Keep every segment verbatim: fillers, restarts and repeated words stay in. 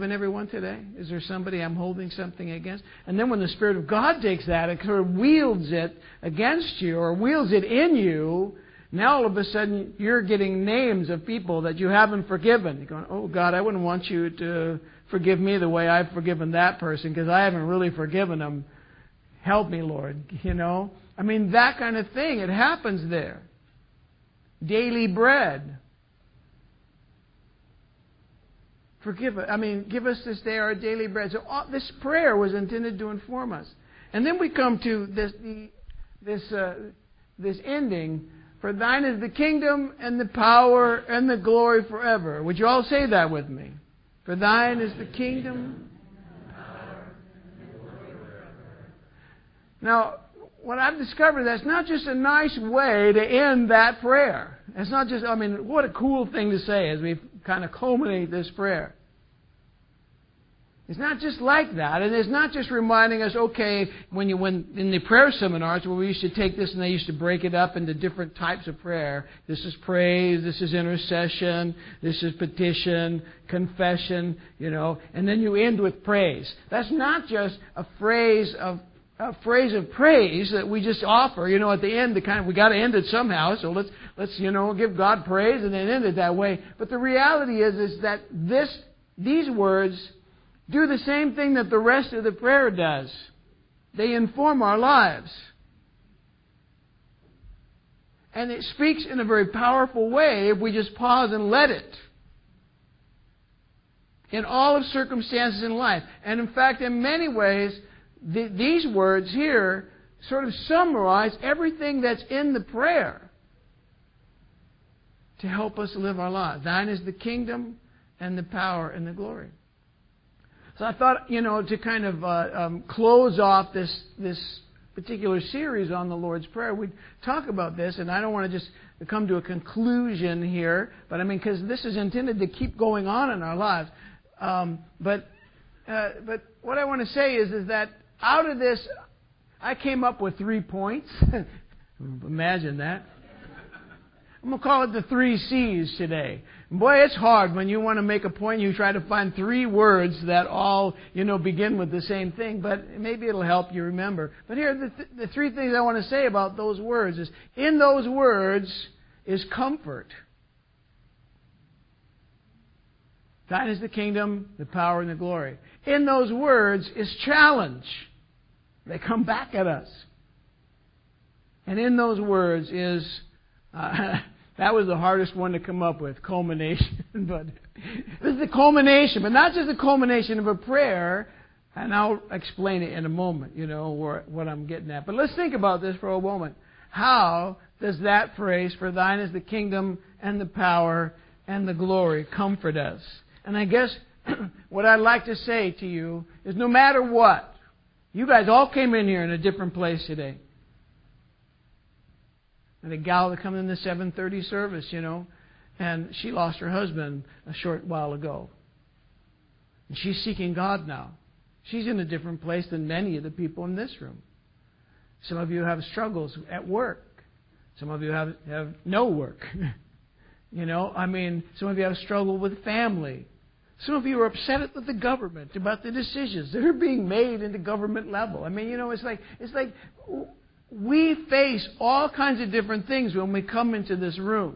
forgiven everyone today? Is there somebody I'm holding something against? And then when the Spirit of God takes that and sort of wields it against you or wields it in you, now all of a sudden you're getting names of people that you haven't forgiven. You're going, oh God, I wouldn't want you to forgive me the way I've forgiven that person because I haven't really forgiven them. Help me, Lord. You know? I mean, that kind of thing. It happens there. Daily bread. Forgive us. I mean, give us this day our daily bread. So all, this prayer was intended to inform us. And then we come to this the, this uh, this ending. For thine is the kingdom and the power and the glory forever. Would you all say that with me? For thine is the kingdom. Now, what I've discovered, that's not just a nice way to end that prayer. It's not just, I mean, what a cool thing to say as we kind of culminate this prayer. It's not just like that. And it's not just reminding us, okay, when you when in the prayer seminars where we used to take this and they used to break it up into different types of prayer. This is praise, this is intercession, this is petition, confession, you know, and then you end with praise. That's not just a phrase of a phrase of praise that we just offer, you know, at the end, the kind of, we got to end it somehow, so let's, let's, you know, give God praise and then end it that way. But the reality is, is that this, these words do the same thing that the rest of the prayer does. They inform our lives. And it speaks in a very powerful way if we just pause and let it. In all of circumstances in life. And in fact, in many ways, The, these words here sort of summarize everything that's in the prayer to help us live our lives. Thine is the kingdom and the power and the glory. So I thought, you know, to kind of uh, um, close off this this particular series on the Lord's Prayer, we'd talk about this, and I don't want to just come to a conclusion here, but I mean, because this is intended to keep going on in our lives. Um, but uh, but what I want to say is is that out of this, I came up with three points. Imagine that. I'm going to call it the three C's today. Boy, it's hard when you want to make a point. You try to find three words that all, you know, begin with the same thing. But maybe it'll help you remember. But here, the, th- the three things I want to say about those words is, in those words is comfort. Thine is the kingdom, the power, and the glory. In those words is challenge. They come back at us. And in those words is, uh, that was the hardest one to come up with, culmination. But this is the culmination, but not just the culmination of a prayer. And I'll explain it in a moment, you know, where, what I'm getting at. But let's think about this for a moment. How does that phrase, for thine is the kingdom and the power and the glory, comfort us? And I guess what I'd like to say to you is no matter what, you guys all came in here in a different place today. And a gal that come in the seven thirty service, you know, and she lost her husband a short while ago. And she's seeking God now. She's in a different place than many of the people in this room. Some of you have struggles at work. Some of you have, have no work. You know, I mean, some of you have struggled with family. Some of you are upset at the government about the decisions that are being made at the government level. I mean, you know, it's like it's like we face all kinds of different things when we come into this room.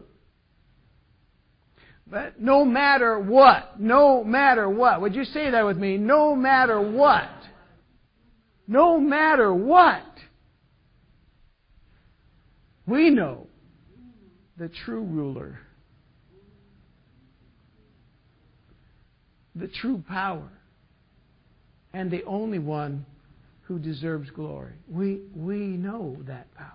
But no matter what, no matter what, would you say that with me? No matter what, no matter what, we know the true ruler, the true power, and the only one who deserves glory. We we know that power.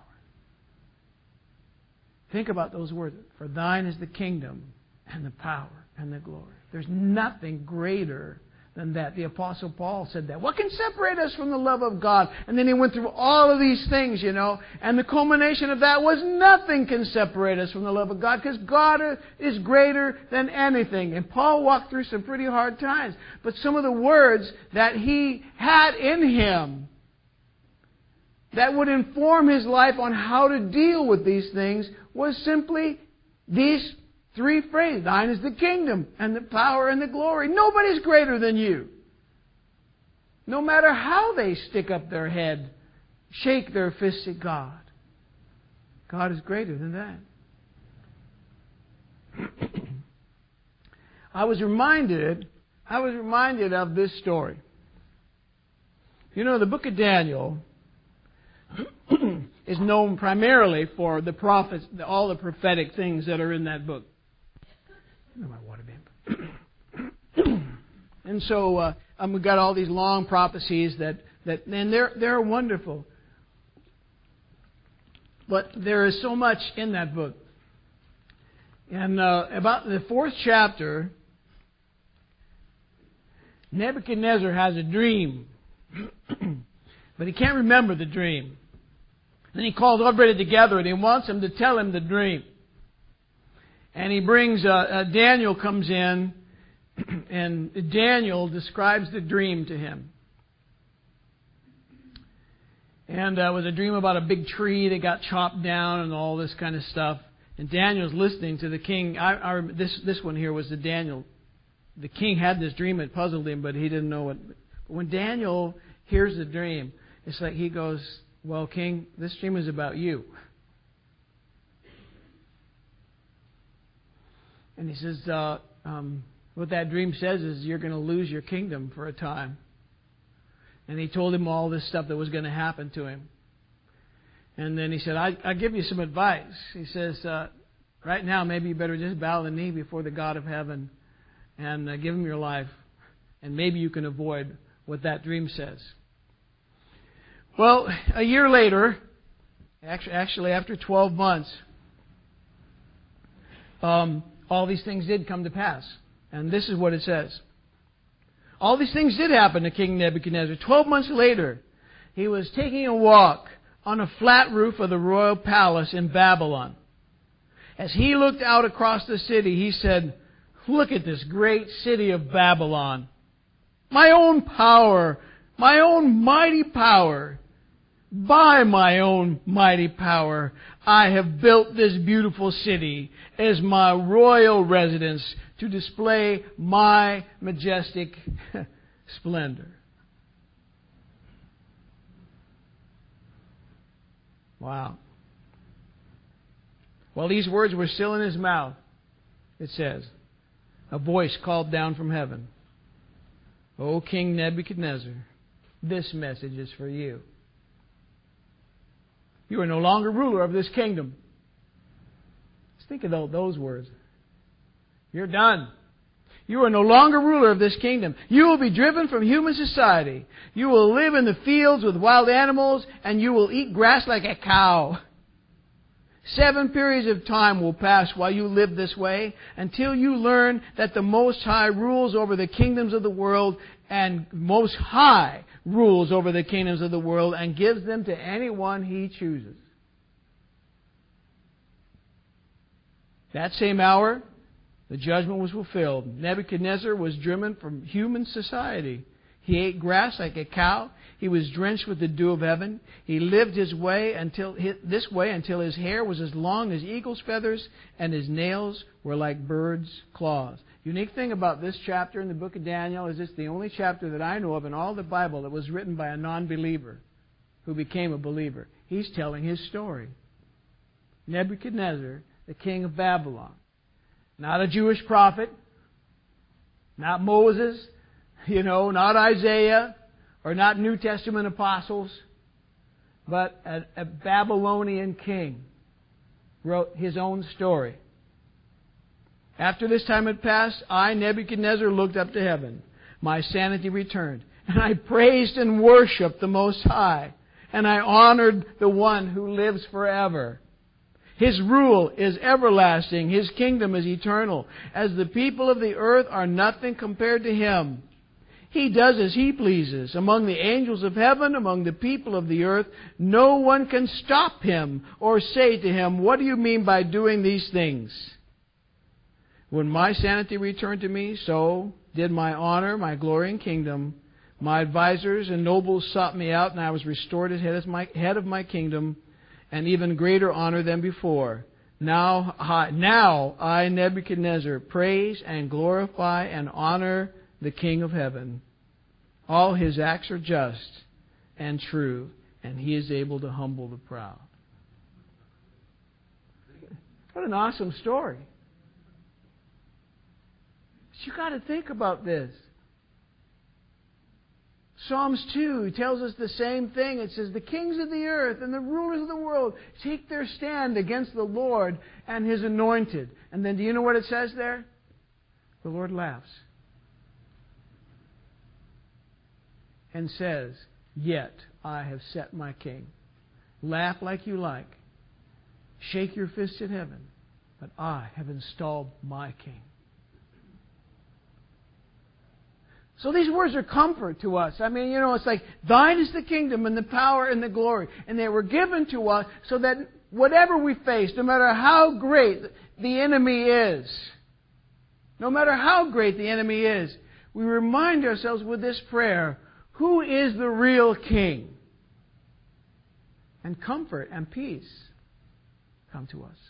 Think about those words. For thine is the kingdom and the power and the glory. There's nothing greater than that. The Apostle Paul said that. What can separate us from the love of God? And then he went through all of these things, you know. And the culmination of that was nothing can separate us from the love of God, because God is greater than anything. And Paul walked through some pretty hard times. But some of the words that he had in him that would inform his life on how to deal with these things was simply these Three phrases. Thine is the kingdom and the power and the glory. Nobody's greater than you. No matter how they stick up their head, shake their fists at God, God is greater than that. I was reminded, I was reminded of this story. You know, the book of Daniel is known primarily for the prophets, all the prophetic things that are in that book. My water bin. And so uh, um, we've got all these long prophecies that, that and they're they're wonderful. But there is so much in that book. And uh, about the fourth chapter, Nebuchadnezzar has a dream. But he can't remember the dream. Then he calls everybody together and he wants them to tell him the dream. And he brings, uh, uh, Daniel comes in, and Daniel describes the dream to him. And uh, it was a dream about a big tree that got chopped down and all this kind of stuff. And Daniel's listening to the king. I, I, this this one here was the Daniel. The king had this dream. It puzzled him, but he didn't know it. But when Daniel hears the dream, it's like he goes, well, king, this dream is about you. And he says, uh, um, what that dream says is you're going to lose your kingdom for a time. And he told him all this stuff that was going to happen to him. And then he said, I, I'll give you some advice. He says, uh, right now, maybe you better just bow the knee before the God of heaven and uh, give him your life. And maybe you can avoid what that dream says. Well, a year later, actually, actually after twelve months, um, all these things did come to pass. And this is what it says. All these things did happen to King Nebuchadnezzar. Twelve months later, he was taking a walk on a flat roof of the royal palace in Babylon. As he looked out across the city, he said, look at this great city of Babylon. My own power, my own mighty power. By my own mighty power, I have built this beautiful city as my royal residence to display my majestic splendor. Wow. While these words were still in his mouth, it says, a voice called down from heaven, O King Nebuchadnezzar, this message is for you. You are no longer ruler of this kingdom. Just think of those words. You're done. You are no longer ruler of this kingdom. You will be driven from human society. You will live in the fields with wild animals, and you will eat grass like a cow. Seven periods of time will pass while you live this way, until you learn that the Most High rules over the kingdoms of the world, and Most High rules over the kingdoms of the world and gives them to anyone He chooses. That same hour, the judgment was fulfilled. Nebuchadnezzar was driven from human society. He ate grass like a cow. He was drenched with the dew of heaven. He lived his way until this way until his hair was as long as eagle's feathers and his nails were like birds' claws. Unique thing about this chapter in the book of Daniel is it's the only chapter that I know of in all the Bible that was written by a non-believer who became a believer. He's telling his story. Nebuchadnezzar, the king of Babylon. Not a Jewish prophet. Not Moses. You know, not Isaiah. Or not New Testament apostles. But a, a Babylonian king wrote his own story. After this time had passed, I, Nebuchadnezzar, looked up to heaven. My sanity returned. And I praised and worshipped the Most High. And I honored the One who lives forever. His rule is everlasting. His kingdom is eternal. As the people of the earth are nothing compared to Him. He does as He pleases. Among the angels of heaven, among the people of the earth, no one can stop Him or say to Him, what do you mean by doing these things? When my sanity returned to me, so did my honor, my glory and kingdom. My advisors and nobles sought me out, and I was restored as head of my, head of my kingdom, and even greater honor than before. Now, I- now I, Nebuchadnezzar, praise and glorify and honor the King of heaven. All his acts are just and true, and he is able to humble the proud. What an awesome story. But you got to think about this. Psalms two tells us the same thing. It says, the kings of the earth and the rulers of the world take their stand against the Lord and His anointed. And then do you know what it says there? The Lord laughs and says, yet I have set my king. Laugh like you like. Shake your fist at heaven. But I have installed my king. So these words are comfort to us. I mean, you know, it's like, thine is the kingdom and the power and the glory. And they were given to us so that whatever we face, no matter how great the enemy is, no matter how great the enemy is, we remind ourselves with this prayer, who is the real king? And comfort and peace come to us.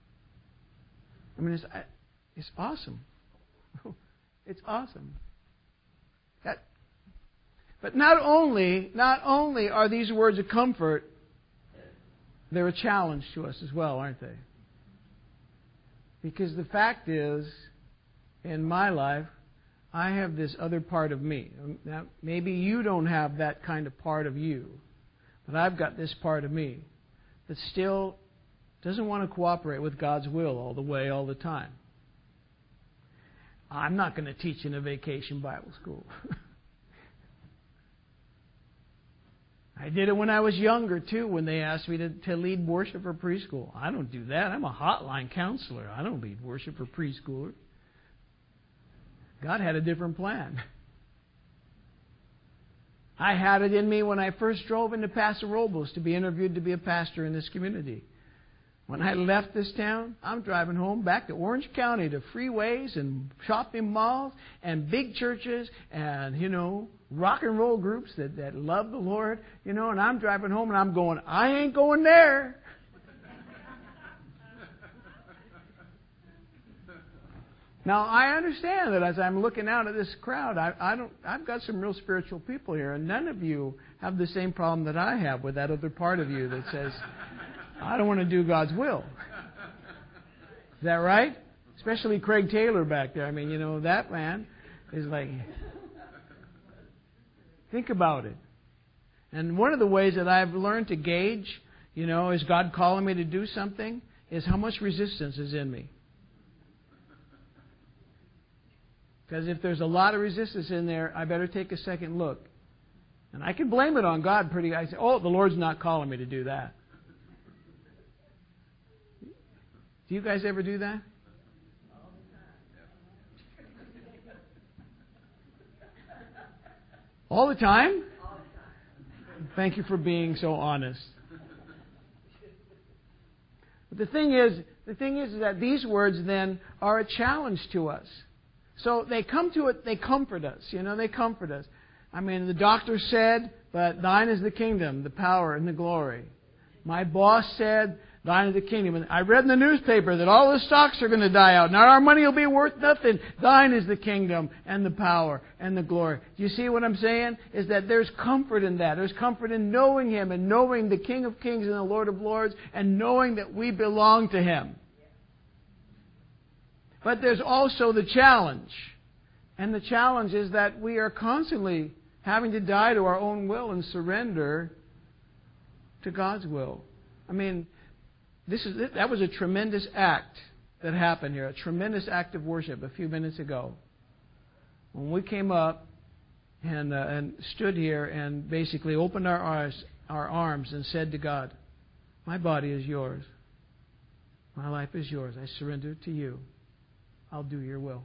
I mean, it's, it's awesome. It's awesome. That, but not only, not only are these words a comfort, they're a challenge to us as well, aren't they? Because the fact is, in my life, I have this other part of me. Now, maybe you don't have that kind of part of you, but I've got this part of me that still doesn't want to cooperate with God's will all the way, all the time. I'm not going to teach in a vacation Bible school. I did it when I was younger, too, when they asked me to, to lead worship for preschool. I don't do that. I'm a hotline counselor. I don't lead worship for preschoolers. God had a different plan. I had it in me when I first drove into Paso Robles to be interviewed to be a pastor in this community. When I left this town, I'm driving home back to Orange County to freeways and shopping malls and big churches and, you know, rock and roll groups that, that love the Lord, you know, and I'm driving home and I'm going, I ain't going there. Now, I understand that as I'm looking out at this crowd, I, I don't, I've got some real spiritual people here, and none of you have the same problem that I have with that other part of you that says, I don't want to do God's will. Is that right? Especially Craig Taylor back there. I mean, you know, that man is like, think about it. And one of the ways that I've learned to gauge, you know, is God calling me to do something, is how much resistance is in me. Because if there's a lot of resistance in there, I better take a second look. And I can blame it on God pretty. I say, oh, the Lord's not calling me to do that. Do you guys ever do that? All the time? Thank you for being so honest. But the thing is, the thing is that these words then are a challenge to us. So they come to it, they comfort us. You know, they comfort us. I mean, the doctor said, but thine is the kingdom, the power, and the glory. My boss said, thine is the kingdom. And I read in the newspaper that all the stocks are going to die out. Now our money will be worth nothing. Thine is the kingdom and the power and the glory. Do you see what I'm saying? Is that there's comfort in that. There's comfort in knowing Him and knowing the King of Kings and the Lord of Lords and knowing that we belong to Him. But there's also the challenge. And the challenge is that we are constantly having to die to our own will and surrender to God's will. I mean, this is that was a tremendous act that happened here, a tremendous act of worship a few minutes ago. When we came up and uh, and stood here and basically opened our eyes, our arms and said to God, my body is yours. My life is yours. I surrender it to you. I'll do your will.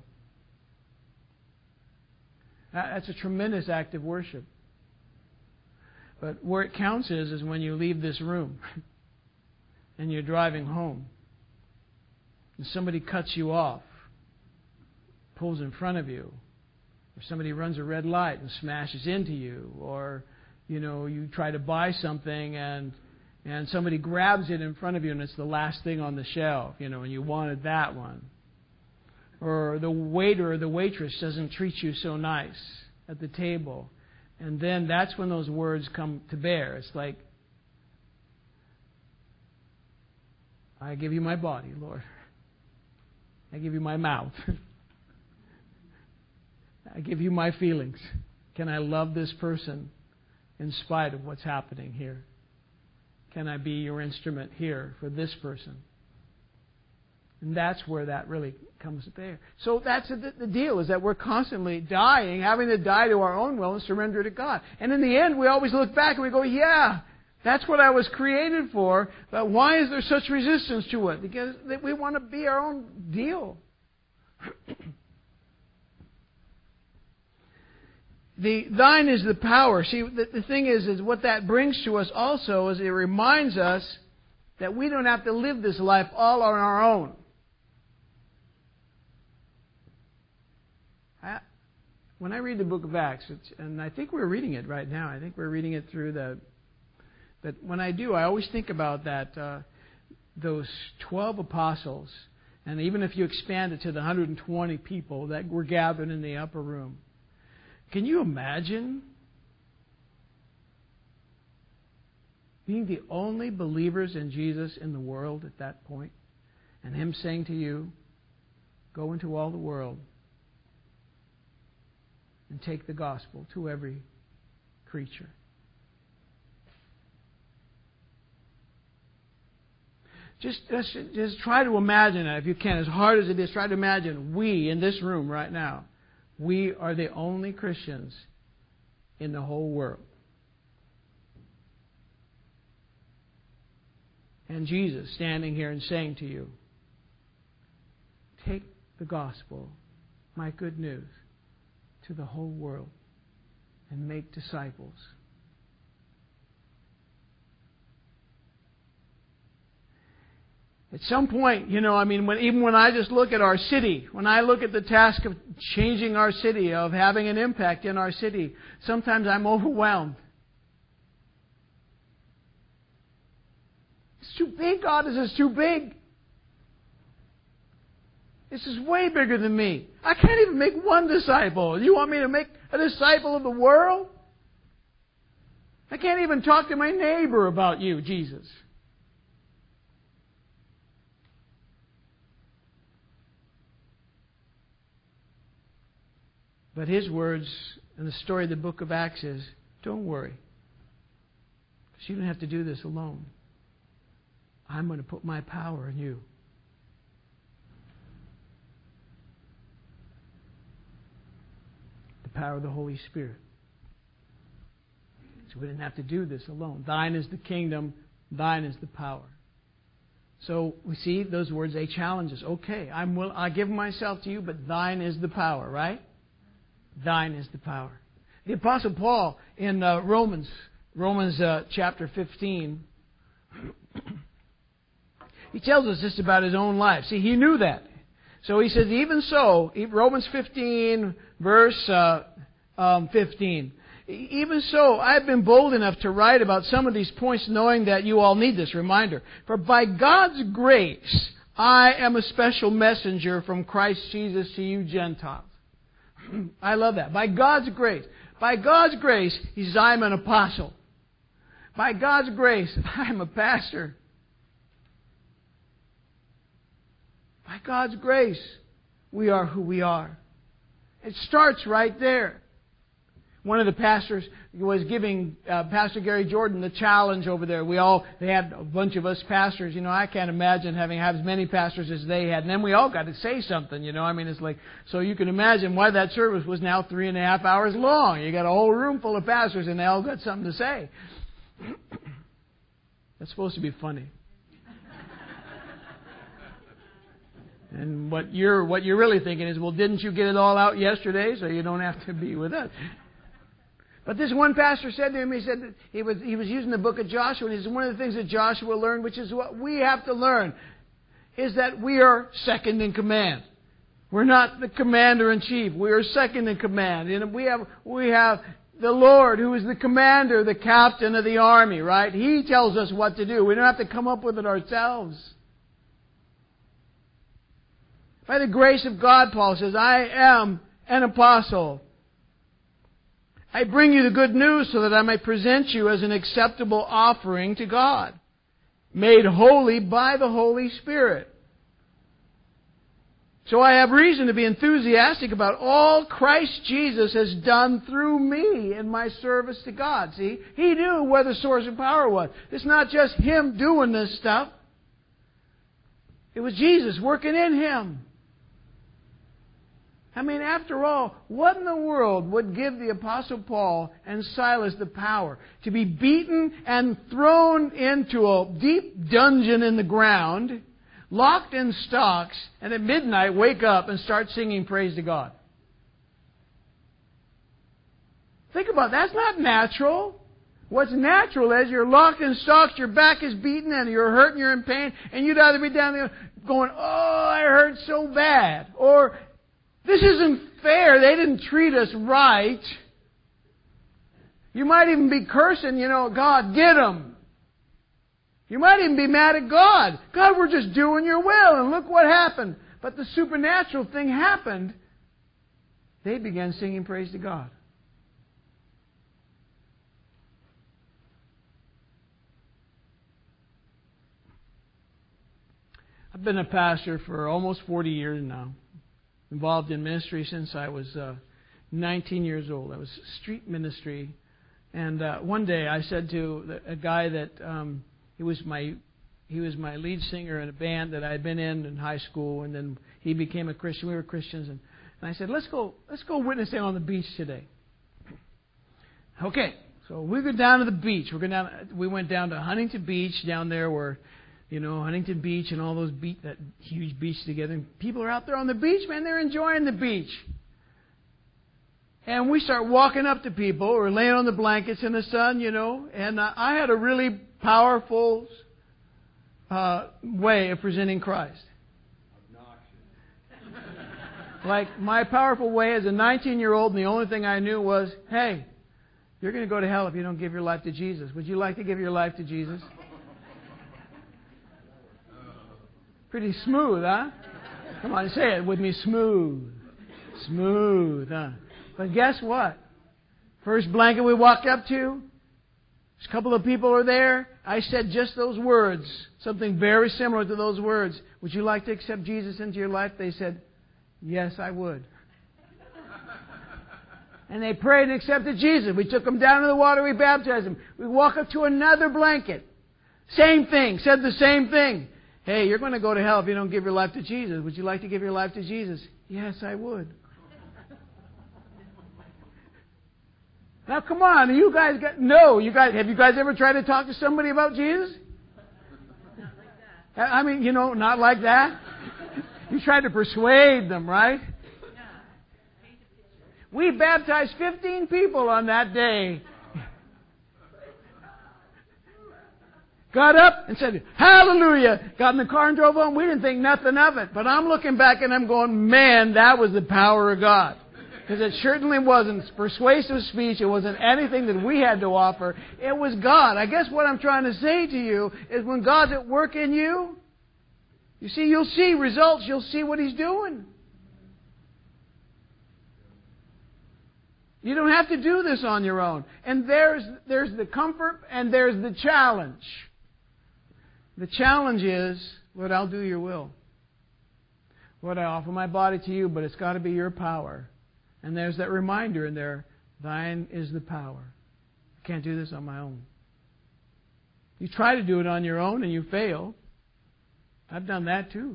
That's a tremendous act of worship. But where it counts is, is when you leave this room and you're driving home and somebody cuts you off, pulls in front of you, or somebody runs a red light and smashes into you, or, you know, you try to buy something and and somebody grabs it in front of you and it's the last thing on the shelf, you know, and you wanted that one. Or the waiter or the waitress doesn't treat you so nice at the table. And then that's when those words come to bear. It's like, I give you my body, Lord. I give you my mouth. I give you my feelings. Can I love this person in spite of what's happening here? Can I be your instrument here for this person? And that's where that really comes to bear. So that's the, the deal, is that we're constantly dying, having to die to our own will and surrender to God. And in the end, we always look back and we go, yeah, that's what I was created for, but why is there such resistance to it? Because we want to be our own deal. The thine is the power. See, the, the thing is, is what that brings to us also is it reminds us that we don't have to live this life all on our own. I, when I read the book of Acts, it's, and I think we're reading it right now. I think we're reading it through the... But when I do, I always think about that, uh, those twelve apostles, and even if you expand it to the one hundred twenty people that were gathered in the upper room. Can you imagine being the only believers in Jesus in the world at that point, and Him saying to you, go into all the world and take the gospel to every creature? Just, just, just try to imagine it if you can, as hard as it is. Try to imagine we in this room right now. We are the only Christians in the whole world. And Jesus standing here and saying to you, take the gospel, my good news, to the whole world and make disciples. At some point, you know, I mean, when, even when I just look at our city, when I look at the task of changing our city, of having an impact in our city, sometimes I'm overwhelmed. It's too big, God. This is too big. This is way bigger than me. I can't even make one disciple. You want me to make a disciple of the world? I can't even talk to my neighbor about you, Jesus. But His words in the story of the book of Acts is, don't worry. Because you don't have to do this alone. I'm going to put my power in you. The power of the Holy Spirit. So we didn't have to do this alone. Thine is the kingdom. Thine is the power. So we see those words, they challenge us. Okay, I'm will, I give myself to you, but thine is the power, right? Thine is the power. The Apostle Paul in uh, Romans, Romans uh, chapter fifteen, he tells us this about his own life. See, he knew that. So he says, even so, Romans fifteen, verse uh, um, fifteen, even so, I've been bold enough to write about some of these points knowing that you all need this reminder. For by God's grace, I am a special messenger from Christ Jesus to you Gentiles. I love that. By God's grace. By God's grace, He says, I'm an apostle. By God's grace, I'm a pastor. By God's grace, we are who we are. It starts right there. One of the pastors was giving uh, Pastor Gary Jordan the challenge over there. We all, they had a bunch of us pastors. You know, I can't imagine having had as many pastors as they had. And then we all got to say something, you know. I mean, it's like, so you can imagine why that service was now three and a half hours long. You got a whole room full of pastors and they all got something to say. That's supposed to be funny. And what you're, what you're really thinking is, well, didn't you get it all out yesterday so you don't have to be with us? But this one pastor said to him, he said that he was, he was using the book of Joshua, and he said one of the things that Joshua learned, which is what we have to learn, is that we are second in command. We're not the commander in chief. We are second in command. And we have, we have the Lord, who is the commander, the captain of the army, right? He tells us what to do. We don't have to come up with it ourselves. By the grace of God, Paul says, I am an apostle. I bring you the good news so that I may present you as an acceptable offering to God, made holy by the Holy Spirit. So I have reason to be enthusiastic about all Christ Jesus has done through me in my service to God. See, He knew where the source of power was. It's not just Him doing this stuff. It was Jesus working in Him. I mean, after all, what in the world would give the Apostle Paul and Silas the power to be beaten and thrown into a deep dungeon in the ground, locked in stocks, and at midnight wake up and start singing praise to God? Think about it. That's not natural. What's natural is you're locked in stocks, your back is beaten, and you're hurt and you're in pain, and you'd either be down there going, oh, I hurt so bad, or this isn't fair. They didn't treat us right. You might even be cursing, you know, God, get them. You might even be mad at God. God, we're just doing your will, and look what happened. But the supernatural thing happened. They began singing praise to God. I've been a pastor for almost forty years now. Involved in ministry since I was uh, nineteen years old. I was street ministry. And uh, one day I said to a guy that um, he was my he was my lead singer in a band that I had been in in high school, and then he became a Christian. We were Christians, and, and I said, "Let's go, let's go witnessing on the beach today." Okay, so we go down to the beach. We're going down. We went down to Huntington Beach down there where, you know, Huntington Beach and all those beach, that huge beach together. And people are out there on the beach, man. They're enjoying the beach. And we start walking up to people or laying on the blankets in the sun, you know. And uh, I had a really powerful uh, way of presenting Christ. Like my powerful way as a nineteen-year-old, and the only thing I knew was, hey, you're going to go to hell if you don't give your life to Jesus. Would you like to give your life to Jesus? Pretty smooth, huh? Come on, say it with me. Smooth. Smooth, huh? But guess what? First blanket we walked up to, a couple of people are there. I said just those words, something very similar to those words. Would you like to accept Jesus into your life? They said, yes, I would. And they prayed and accepted Jesus. We took them down to the water. We baptized them. We walk up to another blanket. Same thing. Said the same thing. Hey, you're going to go to hell if you don't give your life to Jesus. Would you like to give your life to Jesus? Yes, I would. Now, come on. You guys got... No, you guys... Have you guys ever tried to talk to somebody about Jesus? Not like that. I mean, you know, not like that. You tried to persuade them, right? We baptized fifteen people on that day. Got up and said, hallelujah. Got in the car and drove home. We didn't think nothing of it. But I'm looking back and I'm going, man, that was the power of God. Because it certainly wasn't persuasive speech. It wasn't anything that we had to offer. It was God. I guess what I'm trying to say to you is when God's at work in you, you see, you'll see results. You'll see what He's doing. You don't have to do this on your own. And there's, there's the comfort and there's the challenge. The challenge is, Lord, I'll do your will. Lord, I offer my body to you, but it's got to be your power. And there's that reminder in there, thine is the power. I can't do this on my own. You try to do it on your own and you fail. I've done that too.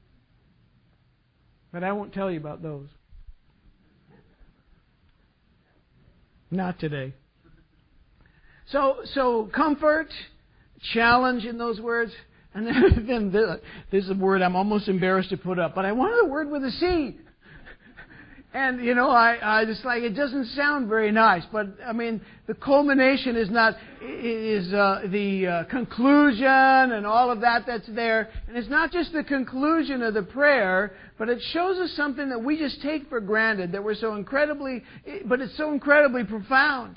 But I won't tell you about those. Not today. So, so comfort, challenge in those words, and then, then this, this is a word I'm almost embarrassed to put up, but I wanted a word with a C. And, you know, I, I just like, it doesn't sound very nice, but, I mean, the culmination is not, is uh, the uh, conclusion and all of that that's there. And it's not just the conclusion of the prayer, But it shows us something that we just take for granted, that we're so incredibly, but it's so incredibly profound.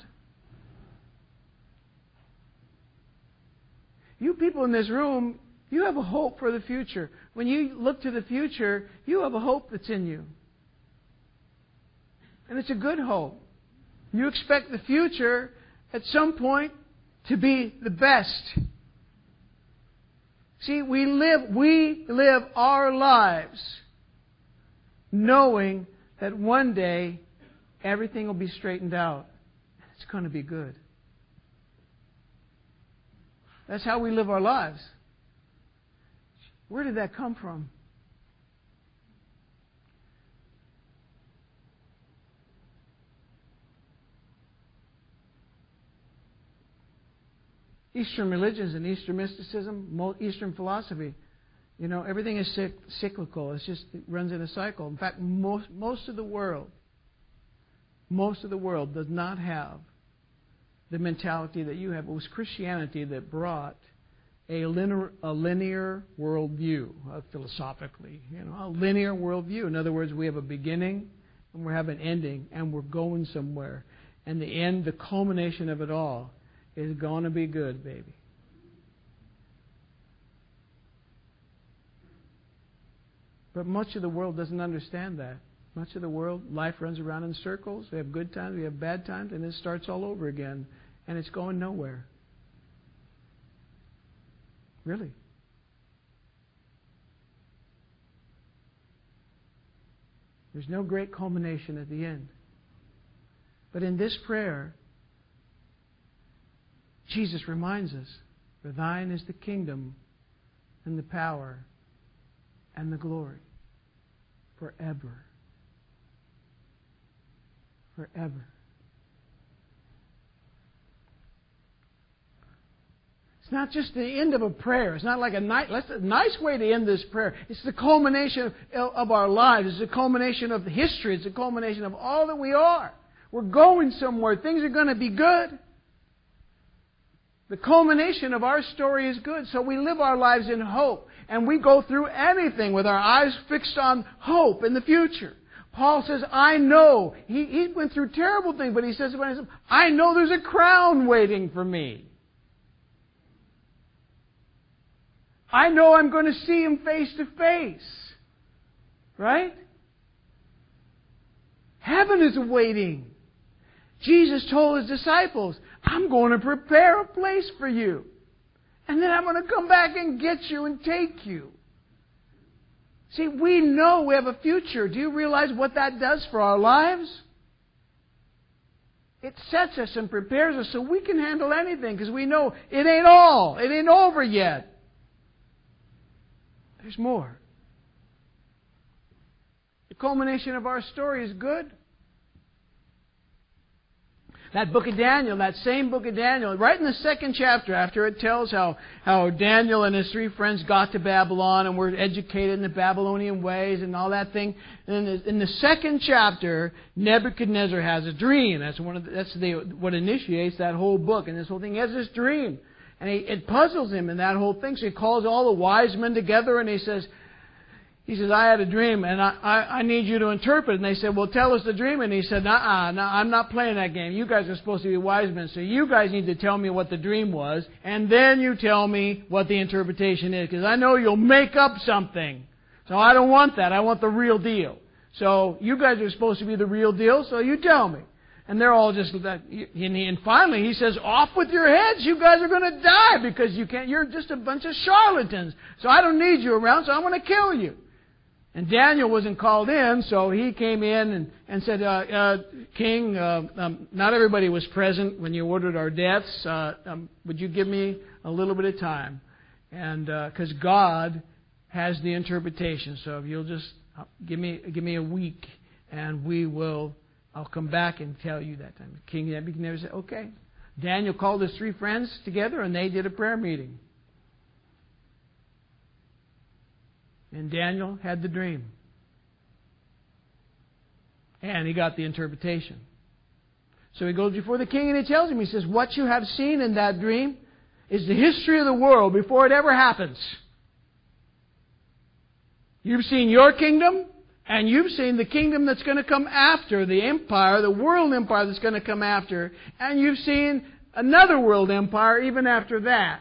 You people in this room, you have a hope for the future. When you look to the future, you have a hope that's in you. And it's a good hope. You expect the future at some point to be the best. See, we live, we live our lives knowing that one day everything will be straightened out. It's going to be good. That's how we live our lives. Where did that come from? Eastern religions and Eastern mysticism, Eastern philosophy, you know, everything is cyclical. It's just, it runs in a cycle. In fact, most most of the world, most of the world does not have the mentality that you have. It was Christianity that brought a linear, a linear worldview, uh, philosophically, you know, a linear worldview. In other words, we have a beginning and we have an ending, and we're going somewhere. And the end, the culmination of it all, is going to be good, baby. But much of the world doesn't understand that. Much of the world, life runs around in circles. We have good times, we have bad times, and it starts all over again. And it's going nowhere. Really. There's no great culmination at the end. But in this prayer, Jesus reminds us, for thine is the kingdom and the power and the glory forever. Forever. It's not just the end of a prayer. It's not like a nice, that's a nice way to end this prayer. It's the culmination of, of our lives. It's the culmination of history. It's the culmination of all that we are. We're going somewhere. Things are going to be good. The culmination of our story is good, so we live our lives in hope. And we go through anything with our eyes fixed on hope in the future. Paul says, I know. He, he went through terrible things, but he says, I know there's a crown waiting for me. I know I'm going to see Him face to face. Right? Heaven is awaiting. Jesus told His disciples, I'm going to prepare a place for you. And then I'm going to come back and get you and take you. See, we know we have a future. Do you realize what that does for our lives? It sets us and prepares us so we can handle anything, because we know it ain't all. It ain't over yet. There's more. The culmination of our story is good. That book of Daniel, that same book of Daniel, right in the second chapter, after it tells how, how Daniel and his three friends got to Babylon and were educated in the Babylonian ways and all that thing. And in the, in the second chapter, Nebuchadnezzar has a dream. That's one of the, that's the, what initiates that whole book and this whole thing. He has this dream. And he, it puzzles him in that whole thing. So he calls all the wise men together and he says, He says, I had a dream and I, I, I need you to interpret it. And they said, well, tell us the dream. And he said, nah, nah, I'm not playing that game. You guys are supposed to be wise men. So you guys need to tell me what the dream was. And then you tell me what the interpretation is. Because I know you'll make up something. So I don't want that. I want the real deal. So you guys are supposed to be the real deal. So you tell me. And they're all just that. And finally he says, off with your heads. You guys are going to die because you can't. You're just a bunch of charlatans. So I don't need you around. So I'm going to kill you. And Daniel wasn't called in, so he came in and, and said, uh, uh, King, uh, um, not everybody was present when you ordered our deaths. Uh, um, would you give me a little bit of time? And because uh, God has the interpretation, so if you'll just uh, give me give me a week, and we will, I'll come back and tell you that time. King Nebuchadnezzar said, okay. Daniel called his three friends together, and they did a prayer meeting. And Daniel had the dream. And he got the interpretation. So he goes before the king and he tells him, he says, what you have seen in that dream is the history of the world before it ever happens. You've seen your kingdom And you've seen the kingdom that's going to come after, the empire, the world empire that's going to come after. And you've seen another world empire even after that.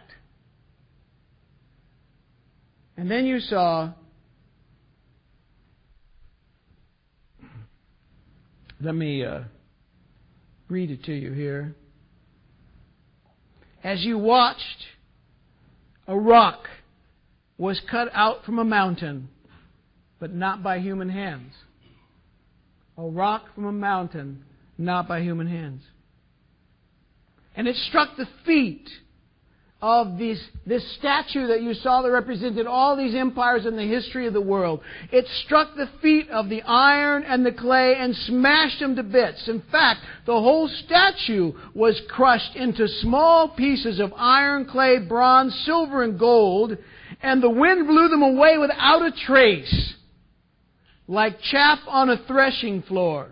And then you saw, let me uh, read it to you here. As you watched, a rock was cut out from a mountain, but not by human hands. A rock from a mountain, not by human hands. And it struck the feet of this, this statue that you saw that represented all these empires in the history of the world. It struck the feet of the iron and the clay and smashed them to bits. In fact, the whole statue was crushed into small pieces of iron, clay, bronze, silver, and gold, and the wind blew them away without a trace, like chaff on a threshing floor.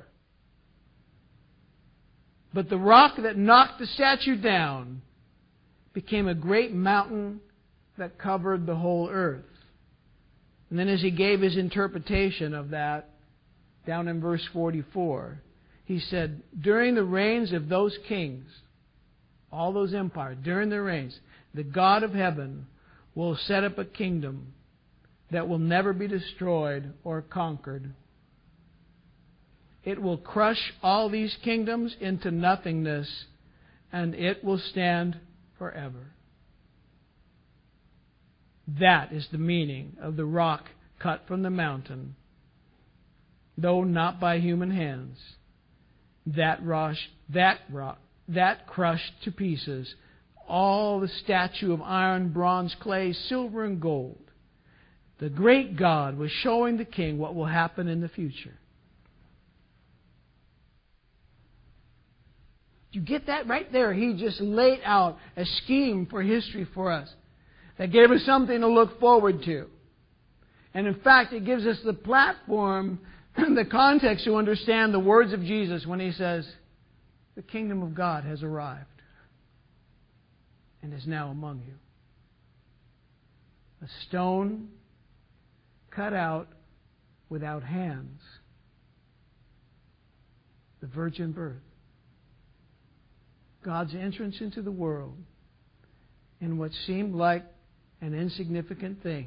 But the rock that knocked the statue down became a great mountain that covered the whole earth. And then as he gave his interpretation of that, down in verse forty-four, he said, during the reigns of those kings, all those empires, during their reigns, the God of heaven will set up a kingdom that will never be destroyed or conquered. It will crush all these kingdoms into nothingness, and it will stand forever. That is the meaning of the rock cut from the mountain, though not by human hands. That rock, that rock, that crushed to pieces all the statue of iron, bronze, clay, silver, and gold. The great God was showing the king what will happen in the future. You get that right there? He just laid out a scheme for history for us that gave us something to look forward to. And in fact, it gives us the platform, the context to understand the words of Jesus when He says, the kingdom of God has arrived and is now among you. A stone cut out without hands. The virgin birth. God's entrance into the world in what seemed like an insignificant thing.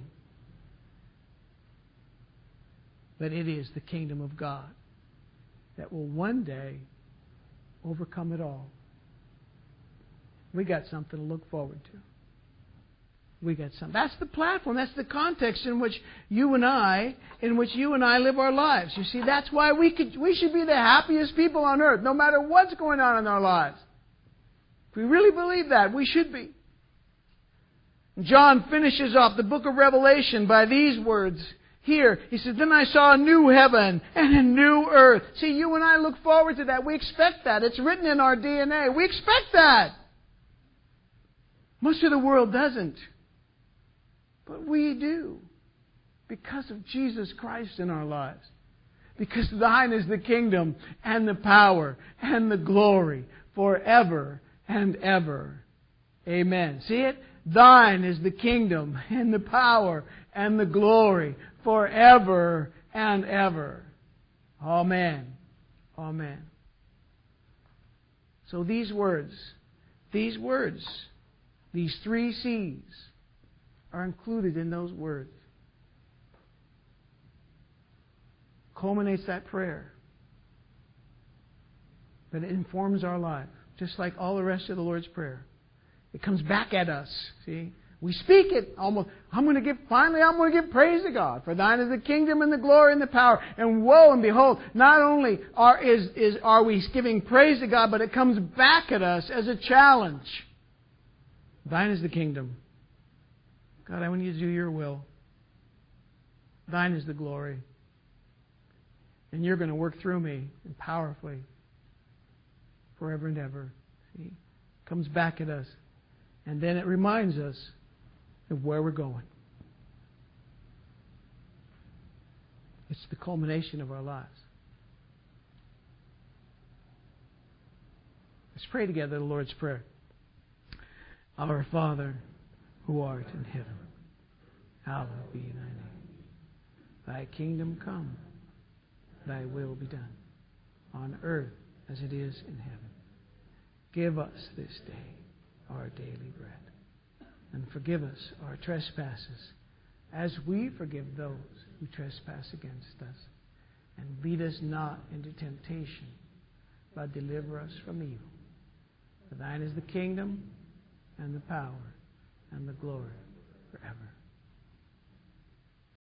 But it is the kingdom of God that will one day overcome it all. We got something to look forward to. We got something. That's the platform. That's the context in which you and I, in which you and I live our lives. You see, that's why we could, we should be the happiest people on earth, no matter what's going on in our lives. If we really believe that, we should be. John finishes off the book of Revelation by these words here. He says, then I saw a new heaven and a new earth. See, you and I look forward to that. We expect that. It's written in our D N A. We expect that. Most of the world doesn't. But we do. Because of Jesus Christ in our lives. Because thine is the kingdom and the power and the glory forever and ever. Amen. See it? Thine is the kingdom and the power and the glory forever and ever. Amen. Amen. So these words, these words, these three C's are included in those words. Culminates that prayer. But it informs our life. Just like all the rest of the Lord's Prayer. It comes back at us. See? We speak it almost. I'm going to give, finally I'm going to give praise to God. For thine is the kingdom and the glory and the power. And woe and behold, not only are, is, is, are we giving praise to God, but it comes back at us as a challenge. Thine is the kingdom. God, I want you to do your will. Thine is the glory. And you're going to work through me and powerfully. Forever and ever. See? Comes back at us. And then it reminds us of where we're going. It's the culmination of our lives. Let's pray together the Lord's Prayer. Our Father, who art in heaven, hallowed be thy name. Thy kingdom come. Thy will be done, on earth as it is in heaven. Give us this day our daily bread, and forgive us our trespasses, as we forgive those who trespass against us. And lead us not into temptation, but deliver us from evil. For thine is the kingdom, and the power, and the glory forever.